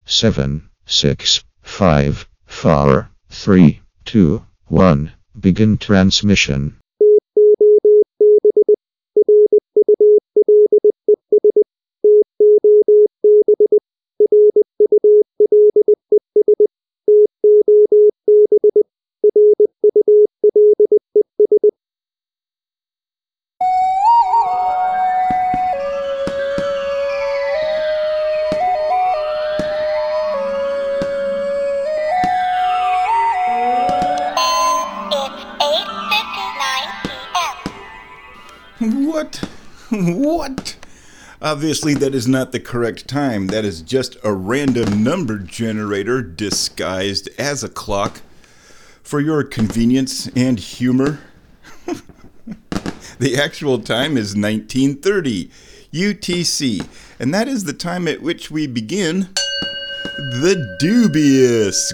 7, 6, 5, 4, 3, 2, 1. Begin transmission. What? Obviously, that is not the correct time. That is just a random number generator disguised as a clock for your convenience and humor. The actual time is 1930 UTC, and that is the time at which we begin the dubious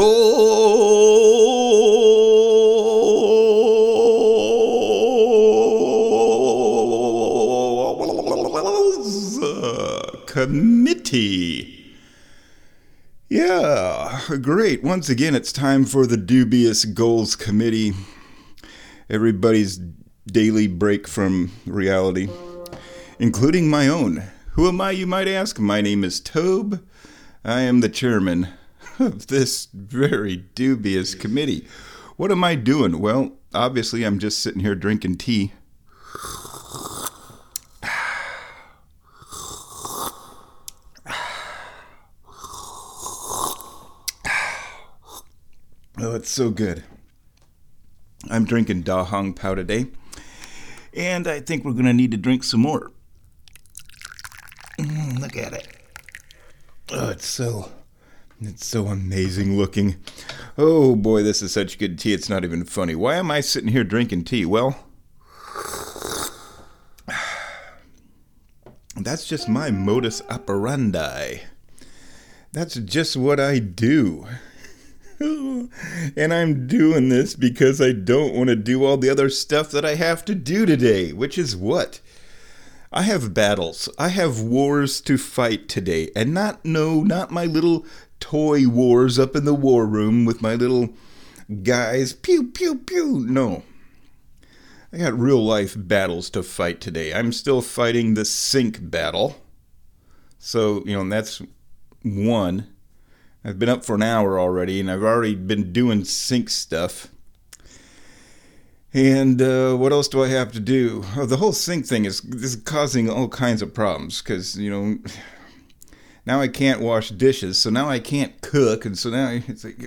Committee. Yeah, great. Once again, it's time for the Dubious Goals Committee. Everybody's daily break from reality, including my own. Who am I, you might ask? My name is Tobe. I am the chairman of this very dubious committee. What am I doing? Well, obviously, I'm just sitting here drinking tea. Oh, it's so good. I'm drinking Da Hong Pao today, and I think we're going to need to drink some more. Look at it. Oh, it's so amazing looking. Oh boy, this is such good tea, it's not even funny. Why am I sitting here drinking tea? Well, that's just my modus operandi. That's just what I do. And I'm doing this because I don't want to do all the other stuff that I have to do today, which is what? I have battles. I have wars to fight today. And not my little toy wars up in the war room with my little guys. Pew, pew, pew. No. I got real life battles to fight today. I'm still fighting the sink battle. So, that's one. I've been up for an hour already, and I've already been doing sink stuff. And what else do I have to do? Oh, the whole sink thing is causing all kinds of problems, because, now I can't wash dishes, so now I can't cook, and so now it's like,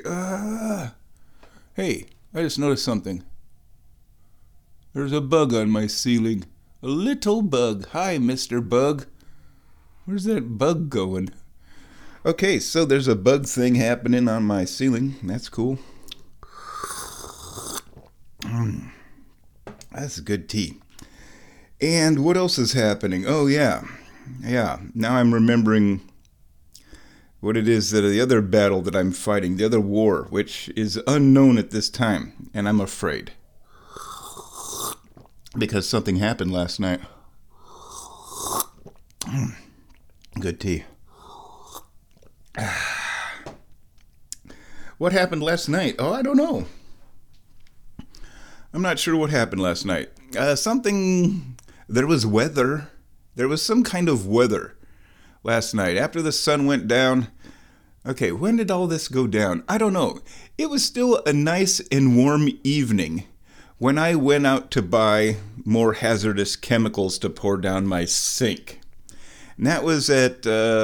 Hey, I just noticed something. There's a bug on my ceiling. A little bug. Hi, Mr. Bug. Where's that bug going? Okay, so there's a bug thing happening on my ceiling. That's cool. That's good tea. And what else is happening? Oh, yeah. Now I'm remembering what it is that the other battle that I'm fighting, the other war, which is unknown at this time. And I'm afraid. Because something happened last night. Good tea. What happened last night? Oh, I don't know. I'm not sure what happened last night. There was weather. There was some kind of weather last night. After the sun went down. Okay, when did all this go down? I don't know. It was still a nice and warm evening when I went out to buy more hazardous chemicals to pour down my sink. And that was at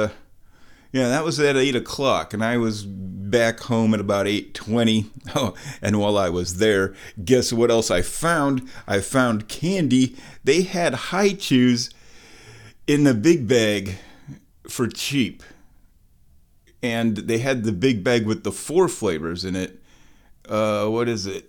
8 o'clock, and I was back home at about 8:20. Oh, and while I was there, guess what else I found? I found candy. They had Hi-Chews in a big bag for cheap. And they had the big bag with the 4 flavors in it. What is it?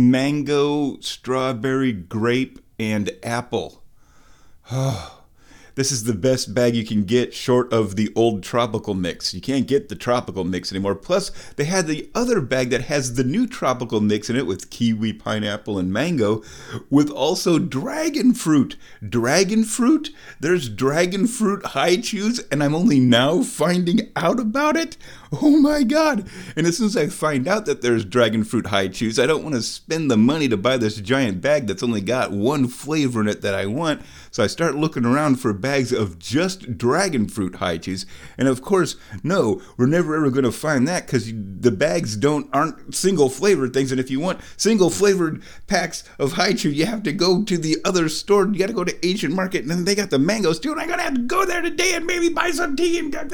Mango, strawberry, grape, and apple. Oh, This is the best bag you can get short of the old tropical mix. You can't get the tropical mix anymore. Plus, they had the other bag that has the new tropical mix in it with kiwi, pineapple, and mango, with also dragon fruit. Dragon fruit? There's dragon fruit Hi-Chews, and I'm only now finding out about it? Oh my god. And as soon as I find out that there's dragon fruit Hi-Chews, I don't want to spend the money to buy this giant bag that's only got one flavor in it that I want. So I start looking around for bags of just dragon fruit Hi-Chews. And of course, no, we're never ever going to find that because the bags aren't single flavored things. And if you want single flavored packs of Hi-Chew, you have to go to the other store. You got to go to Asian Market, and then they got the mangoes too. And I'm going to have to go there today and maybe buy some tea.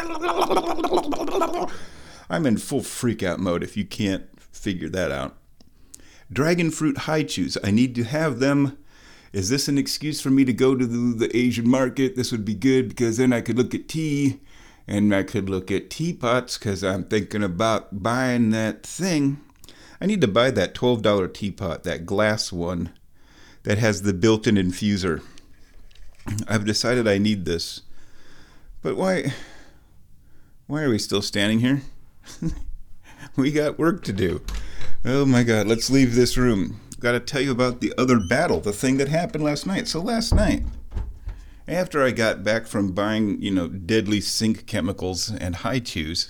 I'm in full freak out mode if you can't figure that out. Dragon fruit Hi-Chews. I need to have them. Is this an excuse for me to go to the Asian Market? This would be good because then I could look at tea and I could look at teapots because I'm thinking about buying that thing. I need to buy that $12 teapot, that glass one that has the built-in infuser. I've decided I need this. But why are we still standing here? We got work to do. Oh my god, let's leave this room. Got to tell you about the other battle, the thing that happened last night. So last night, after I got back from buying, deadly sink chemicals and Hi-Chews,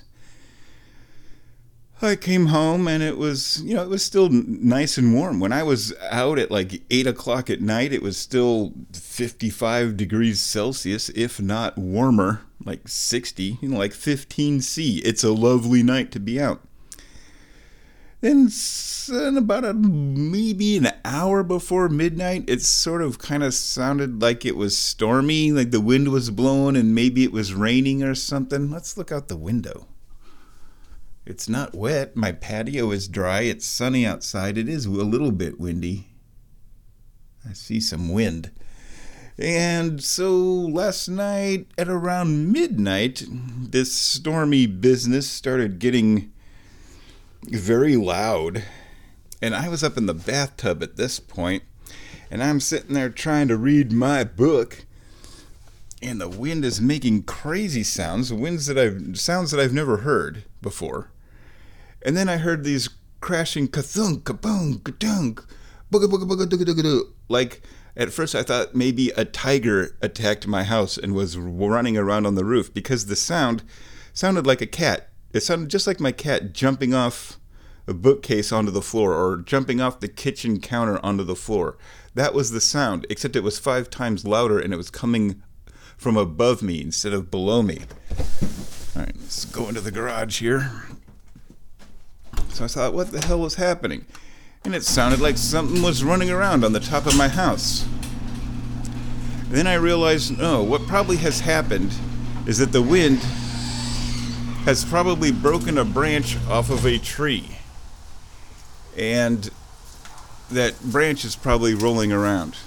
I came home and it was, it was still nice and warm. When I was out at like 8 o'clock at night, it was still 55 degrees Celsius, if not warmer, like 60, like 15 C. It's a lovely night to be out. Then about maybe an hour before midnight, it sort of kind of sounded like it was stormy, like the wind was blowing and maybe it was raining or something. Let's look out the window. It's not wet. My patio is dry. It's sunny outside. It is a little bit windy. I see some wind. And so last night at around midnight, this stormy business started getting very loud. And I was up in the bathtub at this point, and I'm sitting there trying to read my book, and the wind is making crazy sounds, sounds that I've never heard before. And then I heard these crashing ka-thunk, ka-boom, ka-dunk, booga booga booga dooga dooga doo. Like, at first I thought maybe a tiger attacked my house and was running around on the roof, because the sound sounded like a cat. It sounded just like my cat jumping off a bookcase onto the floor or jumping off the kitchen counter onto the floor. That was the sound, except it was 5 times louder and it was coming from above me instead of below me. All right, let's go into the garage here. So I thought, what the hell was happening? And it sounded like something was running around on the top of my house. Then I realized, no, what probably has happened is that the wind has probably broken a branch off of a tree. And that branch is probably rolling around.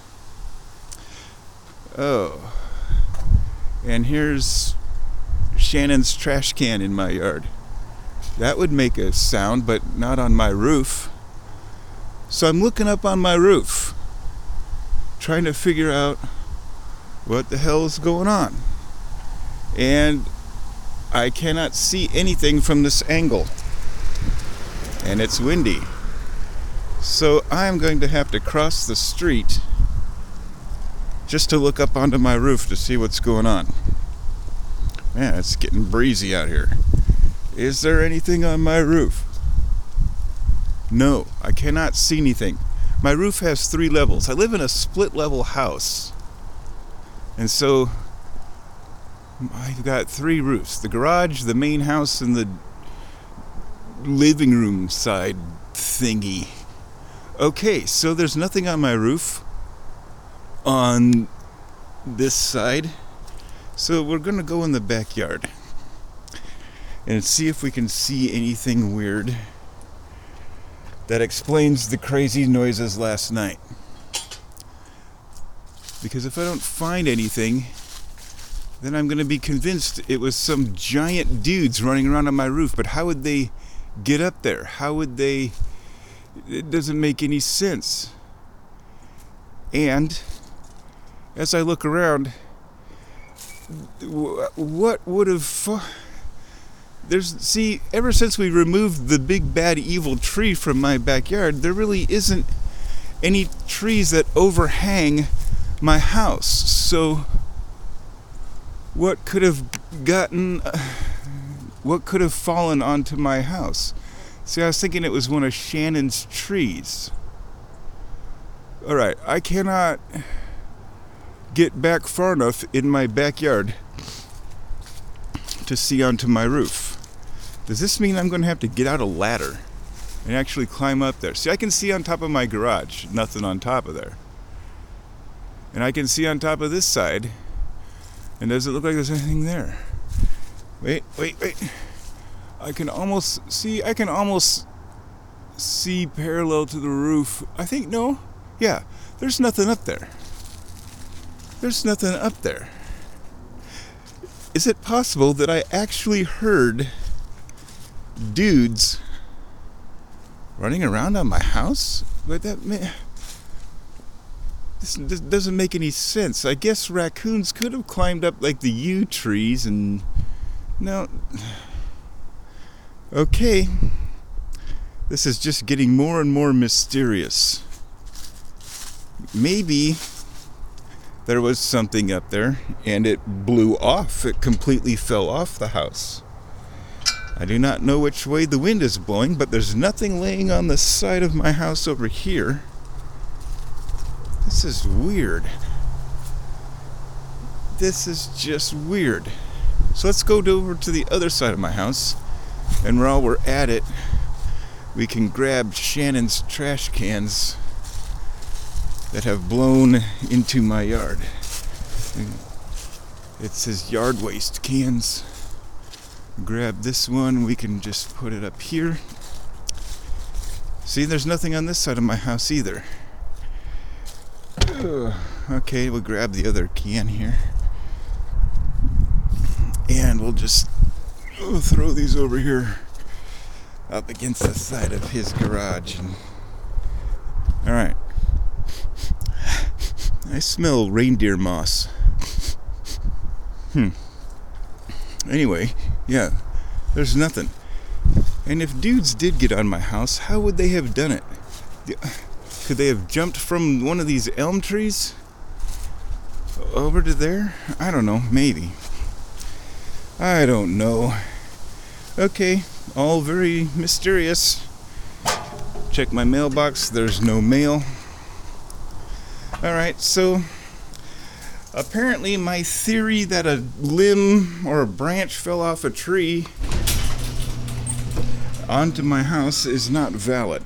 Oh. And here's Shannon's trash can in my yard. That would make a sound, but not on my roof. So I'm looking up on my roof, trying to figure out what the hell is going on. And I cannot see anything from this angle. And it's windy. So I'm going to have to cross the street just to look up onto my roof to see what's going on. Man, it's getting breezy out here. Is there anything on my roof? No, I cannot see anything. My roof has 3 levels. I live in a split level house. And so I've got 3 roofs. The garage, the main house, and the living room side thingy. Okay, so there's nothing on my roof on this side. So we're going to go in the backyard and see if we can see anything weird that explains the crazy noises last night. Because if I don't find anything, then I'm going to be convinced it was some giant dudes running around on my roof. But how would they get up there? How would they? It doesn't make any sense. And as I look around, what would have... ever since we removed the big bad evil tree from my backyard, there really isn't any trees that overhang my house. So what could have fallen onto my house? See, I was thinking it was one of Shannon's trees. Alright, I cannot get back far enough in my backyard to see onto my roof. Does this mean I'm going to have to get out a ladder and actually climb up there? See, I can see on top of my garage, nothing on top of there. And I can see on top of this side, and does it look like there's anything there? Wait. I can almost see parallel to the roof. I think, no. Yeah, there's nothing up there. There's nothing up there. Is it possible that I actually heard dudes running around on my house? But this doesn't make any sense. I guess raccoons could have climbed up like the yew trees and... No. Okay. This is just getting more and more mysterious. Maybe there was something up there and it blew off. It completely fell off the house. I do not know which way the wind is blowing, but there's nothing laying on the side of my house over here. This is weird. This is just weird. So let's go over to the other side of my house, and while we're at it, we can grab Shannon's trash cans that have blown into my yard. It says yard waste cans. Grab this one, we can just put it up here. See, there's nothing on this side of my house either. Okay, we'll grab the other can here. And we'll just throw these over here up against the side of his garage. Alright. I smell reindeer moss. Anyway, yeah, there's nothing. And if dudes did get on my house, how would they have done it? Could they have jumped from one of these elm trees over to there? I don't know, maybe. I don't know. Okay, all very mysterious. Check my mailbox, there's no mail. Alright, so apparently my theory that a limb or a branch fell off a tree onto my house is not valid.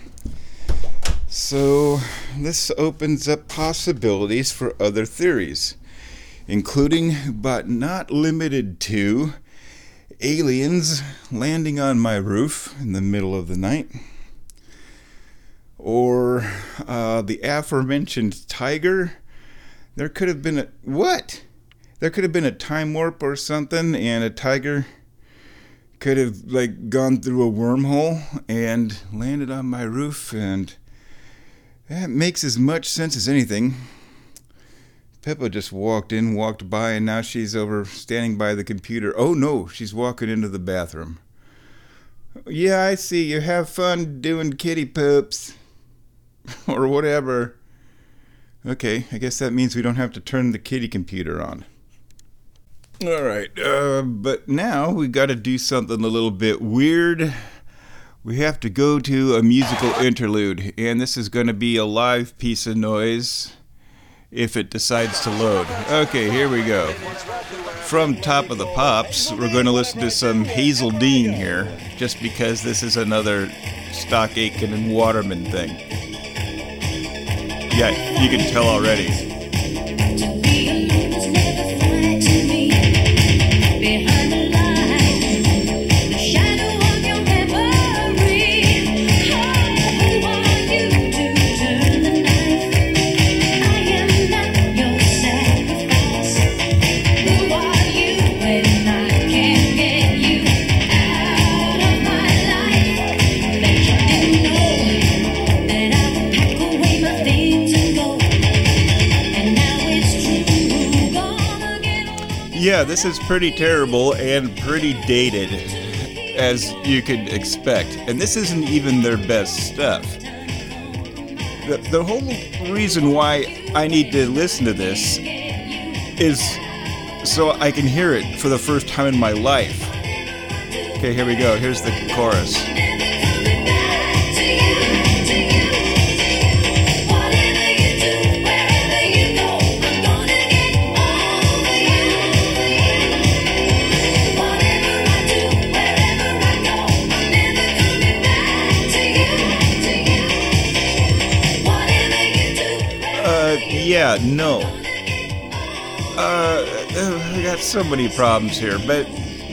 So this opens up possibilities for other theories, including but not limited to aliens landing on my roof in the middle of the night, or the aforementioned tiger. There could have been There could have been a time warp or something, and a tiger could have gone through a wormhole and landed on my roof, and that makes as much sense as anything. Peppa just walked by, and now she's over standing by the computer. Oh no, she's walking into the bathroom. Yeah, I see. You have fun doing kitty poops. Or whatever. Okay, I guess that means we don't have to turn the kitty computer on. Alright, but now we gotta do something a little bit weird. We have to go to a musical interlude, and this is gonna be a live piece of noise if it decides to load. Okay, here we go. From Top of the Pops, we're going to listen to some Hazel Dean here, just because this is another Stock Aitken and Waterman thing. Yeah, you can tell already. this is pretty terrible and pretty dated, as you could expect. And this isn't even their best stuff. The whole reason why I need to listen to this is so I can hear it for the first time in my life. Okay, here we go. Here's the chorus. Yeah, no. I got so many problems here, but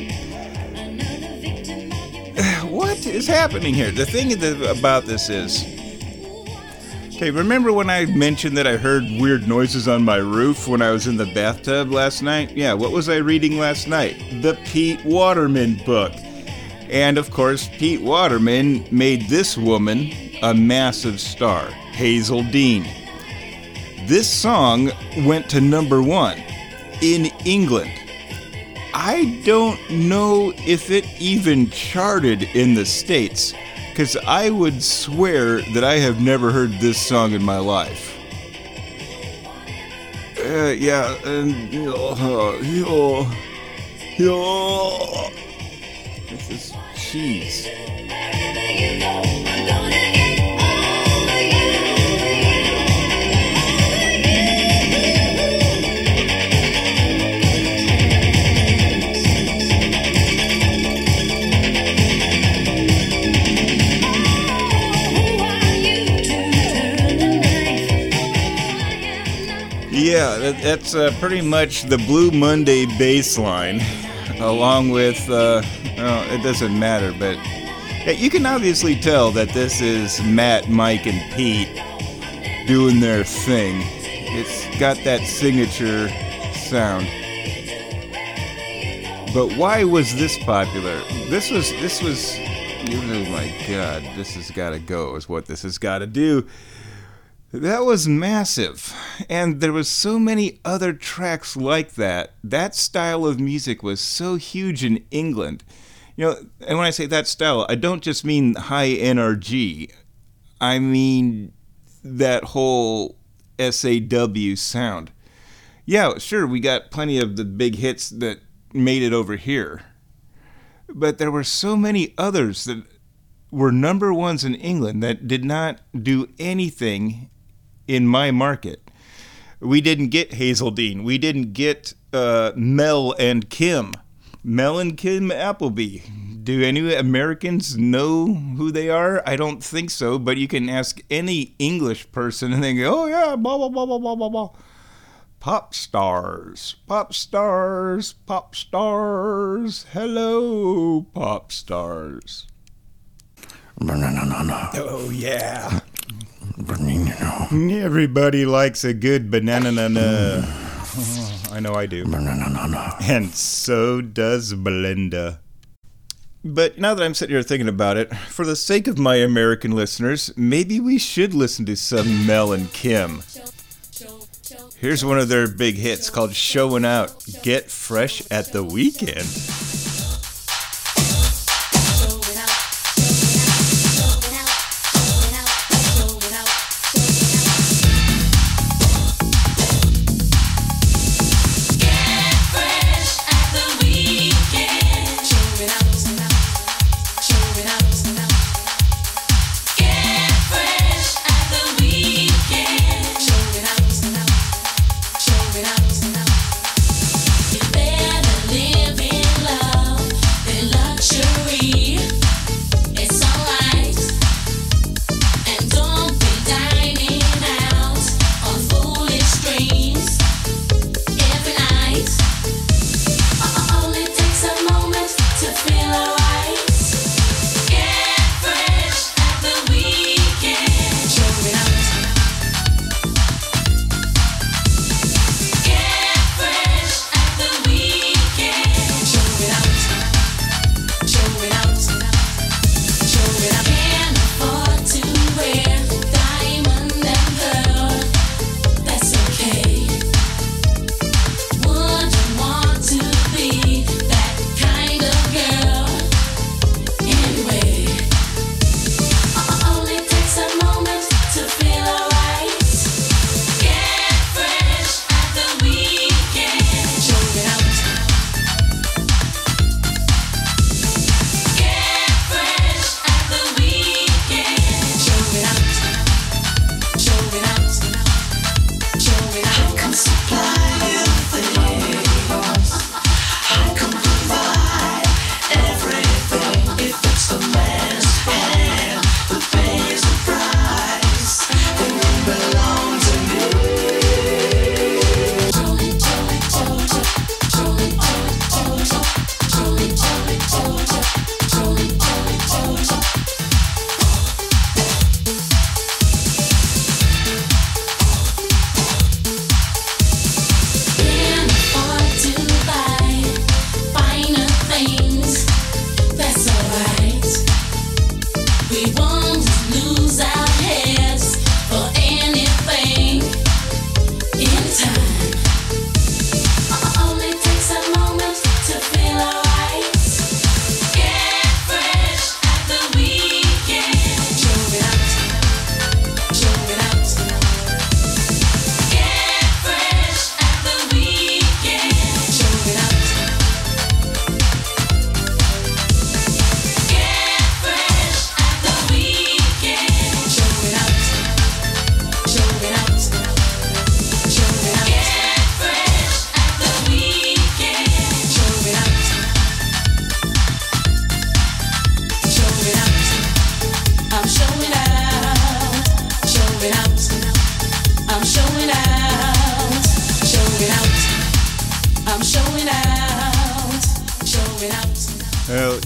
what is happening here? The thing about this is, okay, remember when I mentioned that I heard weird noises on my roof when I was in the bathtub last night? Yeah, what was I reading last night? The Pete Waterman book. And of course, Pete Waterman made this woman a massive star, Hazel Dean. This song went to number 1 in England. I don't know if it even charted in the States, because I would swear that I have never heard this song in my life. This is cheese. Yeah, that's pretty much the Blue Monday bass line, along with, it doesn't matter, but you can obviously tell that this is Matt, Mike, and Pete doing their thing. It's got that signature sound. But why was this popular? This was, oh my God, this has got to go, is what this has got to do. That was massive, and there was so many other tracks like that. That style of music was so huge in England. You know, and when I say that style, I don't just mean high NRG. I mean that whole SAW sound. Yeah, sure, we got plenty of the big hits that made it over here. But there were so many others that were number ones in England that did not do anything in my market. We didn't get Hazel Dean. We didn't get Mel and Kim Appleby. Do any Americans know who they are? I don't think so, but you can ask any English person and they go, oh yeah, blah, blah, blah, blah, blah, blah, blah. Pop stars, pop stars, pop stars. Hello, pop stars. Oh yeah. Everybody likes a good banana. Oh, I know I do. And so does Belinda. But now that I'm sitting here thinking about it, for the sake of my American listeners, maybe we should listen to some Mel and Kim. Here's one of their big hits called Showing Out. Get fresh at the weekend. You better live in love.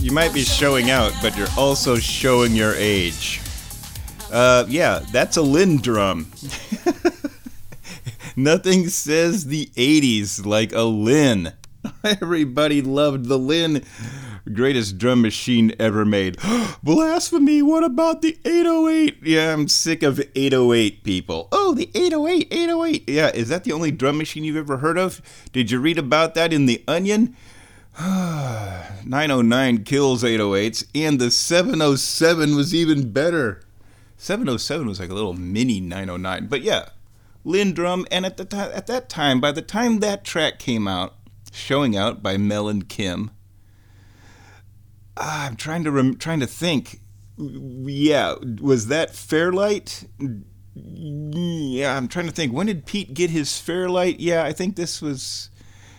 You might be showing out, but you're also showing your age. Yeah, that's a Lindrum. Nothing says the 80s like a Linn. Everybody loved the Linn. Greatest drum machine ever made. Blasphemy, what about the 808? Yeah, I'm sick of 808 people. Oh, the 808, 808. Yeah, is that the only drum machine you've ever heard of? Did you read about that in The Onion? 909 kills 808s, and the 707 was even better. 707 was like a little mini 909. But yeah, Lindrum, and at that time, by the time that track came out, Showing Out by Mel and Kim, I'm trying to think. Yeah, was that Fairlight? Yeah, I'm trying to think. When did Pete get his Fairlight? Yeah, I think this was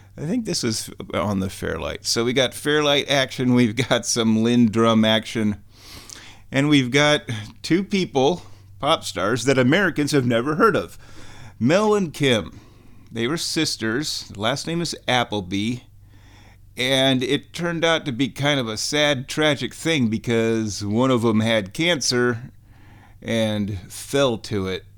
on the Fairlight. So we got Fairlight action, we've got some Lindrum action, and we've got two people, pop stars, that Americans have never heard of. Mel and Kim. They were sisters. The last name is Appleby. And it turned out to be kind of a sad, tragic thing because one of them had cancer and fell to it.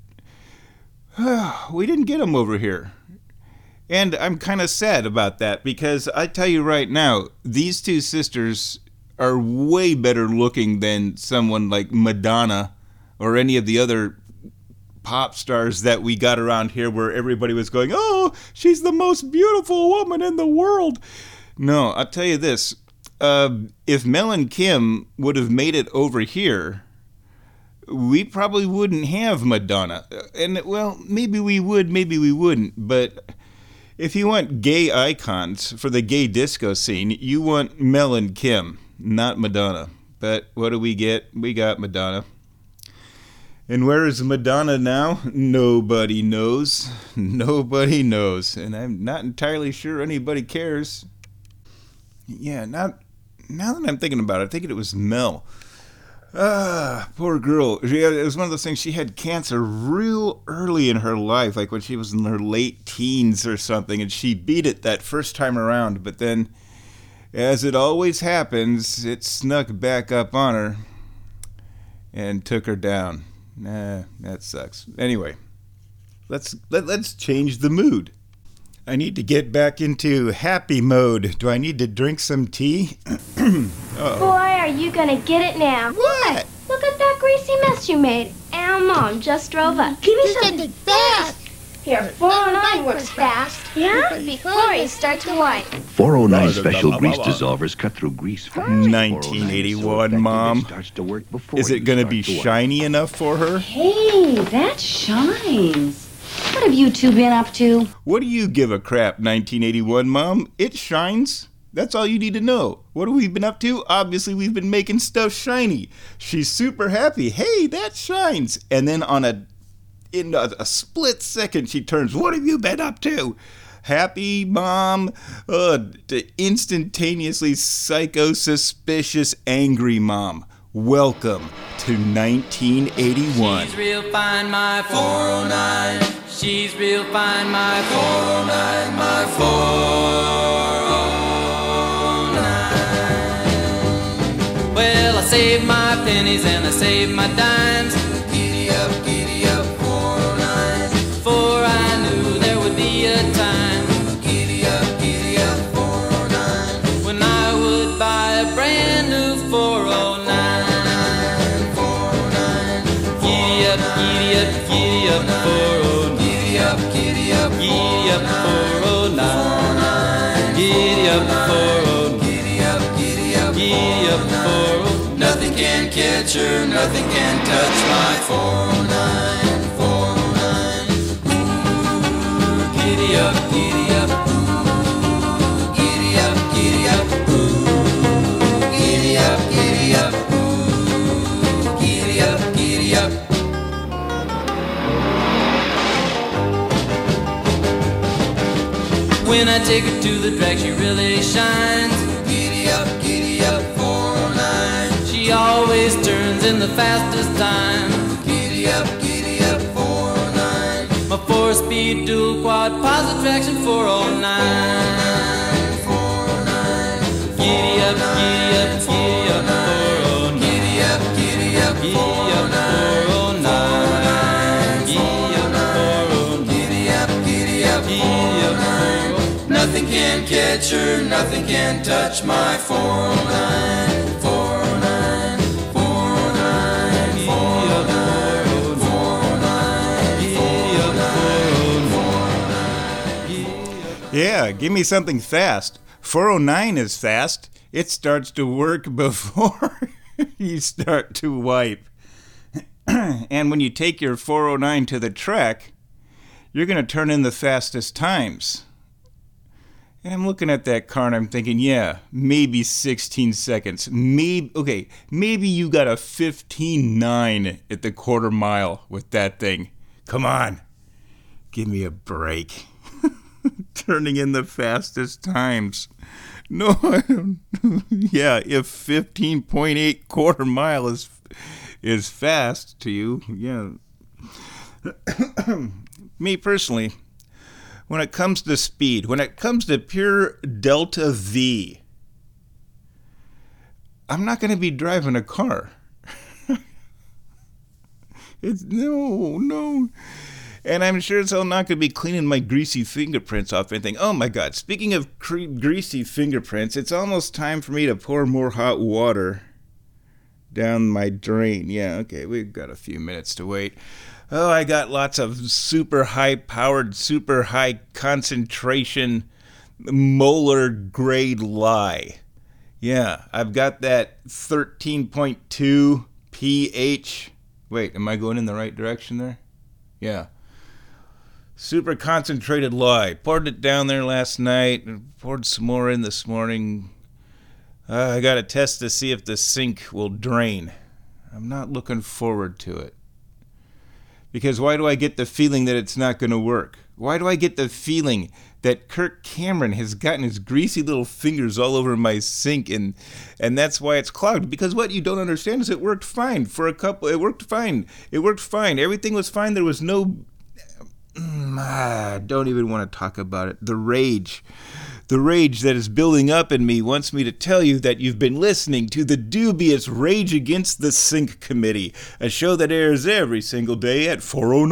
We didn't get him over here. And I'm kind of sad about that because I tell you right now, these two sisters are way better looking than someone like Madonna or any of the other pop stars that we got around here where everybody was going, oh, she's the most beautiful woman in the world. No, I'll tell you this. If Mel and Kim would have made it over here, we probably wouldn't have Madonna. And, well, maybe we would, maybe we wouldn't. But if you want gay icons for the gay disco scene, you want Mel and Kim, not Madonna. But what do we get? We got Madonna. And where is Madonna now? Nobody knows. Nobody knows. And I'm not entirely sure anybody cares. Yeah, now that I'm thinking about it, I'm thinking it was Mel. Poor girl. It was one of those things, she had cancer real early in her life, like when she was in her late teens or something, and she beat it that first time around, but then, as it always happens, it snuck back up on her and took her down. That sucks. Anyway, let's change the mood. I need to get back into happy mode. Do I need to drink some tea? Boy, are you gonna get it now. What? Look at that greasy mess you made. And Mom just drove up. Give me something fast. Here, 409 works fast. Yeah? Before you start to wipe. 409 special grease dissolvers cut through grease fast. 1981, Mom. Is it gonna be shiny enough for her? Hey, that shines. What have you two been up to? What do you give a crap, 1981, Mom? It shines. That's all you need to know. What have we been up to? Obviously, we've been making stuff shiny. She's super happy. Hey, that shines. And then in a split second, she turns, what have you been up to? Happy, Mom? To instantaneously psycho-suspicious, angry Mom. Welcome to 1981. She's real fine, my 409. She's real fine, my 409, my 409. Well, I saved my pennies and I saved my dimes. Giddy up, 409. For I knew there would be a time. Giddy up, 409. When I would buy a brand new 409. Giddy up, 409. Giddy up, 409. Giddy up, 409. Giddy up, 409. Nothing can catch her, nothing can touch my 409, 409. Ooh, giddy up, ooh, giddy up, ooh, giddy up, ooh, giddy up. When I take her to the drag, she really shines. Giddy up, 409. She always turns in the fastest time. Giddy up, 409. My 4-speed dual quad positive traction 409. 409. Giddy up, 409. can catch her, nothing can touch my 409, 409, 409, 409, 409. Yeah, give me something fast. 409 is fast. It starts to work before you start to wipe. And when you take your 409 to the track, you're going to turn in the fastest times. And I'm looking at that car and I'm thinking, yeah, maybe 16 seconds. Maybe you got a 15.9 at the quarter mile with that thing. Come on, give me a break. Turning in the fastest times. No, I don't. Yeah, if 15.8 quarter mile is fast to you, yeah. Me personally, when it comes to speed, when it comes to pure delta V, I'm not going to be driving a car. No. And I'm sure as hell not going to be cleaning my greasy fingerprints off anything. Oh my God, speaking of greasy fingerprints, it's almost time for me to pour more hot water down my drain. Yeah, okay, we've got a few minutes to wait. Oh, I got lots of super high-powered, super high concentration molar grade lye. Yeah, I've got that 13.2 pH. Wait, am I going in the right direction there? Yeah. Super concentrated lye. Poured it down there last night. Poured some more in this morning. I got to test to see if the sink will drain. I'm not looking forward to it. Because why do I get the feeling that it's not going to work? Why do I get the feeling that Kirk Cameron has gotten his greasy little fingers all over my sink and that's why it's clogged? Because what you don't understand is it worked fine for a couple. It worked fine. Everything was fine. There was no... don't even want to talk about it. The rage that is building up in me wants me to tell you that you've been listening to the dubious Rage Against the Sink Committee, a show that airs every single day at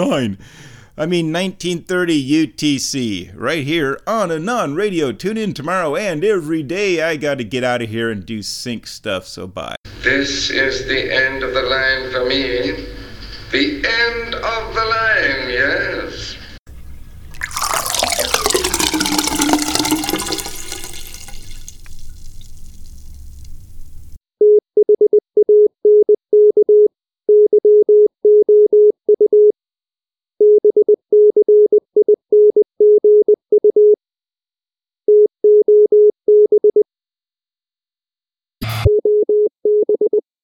1930 UTC, right here on Anon Radio. Tune in tomorrow and every day. I got to get out of here and do sink stuff, so bye. This is the end of the line for me. The end of the line, yes.